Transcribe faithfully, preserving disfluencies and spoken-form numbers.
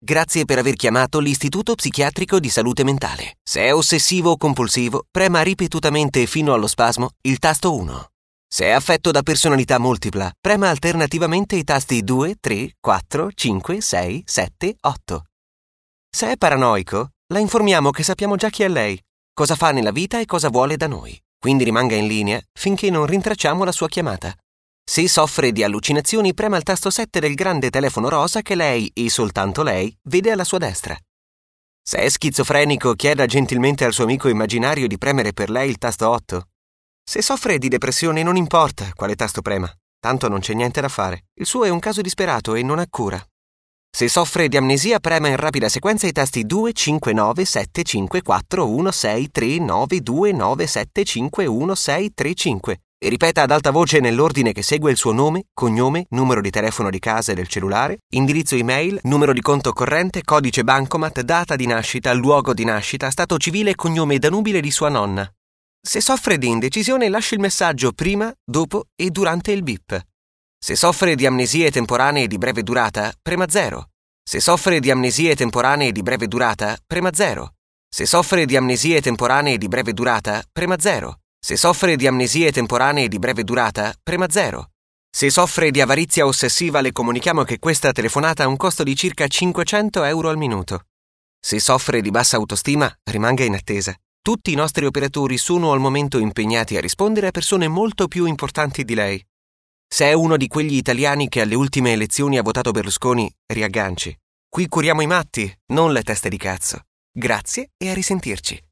Grazie per aver chiamato l'Istituto Psichiatrico di Salute Mentale. Se è ossessivo o compulsivo, prema ripetutamente fino allo spasmo il tasto uno. Se è affetto da personalità multipla, prema alternativamente i tasti due, tre, quattro, cinque, sei, sette, otto. Se è paranoico, la informiamo che sappiamo già chi è lei, cosa fa nella vita e cosa vuole da noi. Quindi rimanga in linea finché non rintracciamo la sua chiamata. Se soffre di allucinazioni, prema il tasto sette del grande telefono rosa che lei, e soltanto lei, vede alla sua destra. Se è schizofrenico, chieda gentilmente al suo amico immaginario di premere per lei il tasto otto. Se soffre di depressione, non importa quale tasto prema, tanto non c'è niente da fare. Il suo è un caso disperato e non ha cura. Se soffre di amnesia, prema in rapida sequenza i tasti due, cinque, nove, sette, cinque, quattro, uno, sei, tre, nove, due, nove, sette, cinque, uno, sei, tre, cinque e ripeta ad alta voce nell'ordine che segue il suo nome, cognome, numero di telefono di casa e del cellulare, indirizzo email, numero di conto corrente, codice bancomat, data di nascita, luogo di nascita, stato civile e cognome danubile di sua nonna. Se soffre di indecisione, lasci il messaggio prima, dopo e durante il bip. Se soffre di amnesie temporanee di breve durata, prema zero. Se soffre di amnesie temporanee di breve durata, prema zero. Se soffre di amnesie temporanee di breve durata, prema zero. Se soffre di amnesie temporanee di breve durata, prema zero. Se soffre di avarizia ossessiva, le comunichiamo che questa telefonata ha un costo di circa cinquecento euro al minuto. Se soffre di bassa autostima, rimanga in attesa. Tutti i nostri operatori sono al momento impegnati a rispondere a persone molto più importanti di lei. Se è uno di quegli italiani che alle ultime elezioni ha votato Berlusconi, riagganci. Qui curiamo i matti, non le teste di cazzo. Grazie e a risentirci.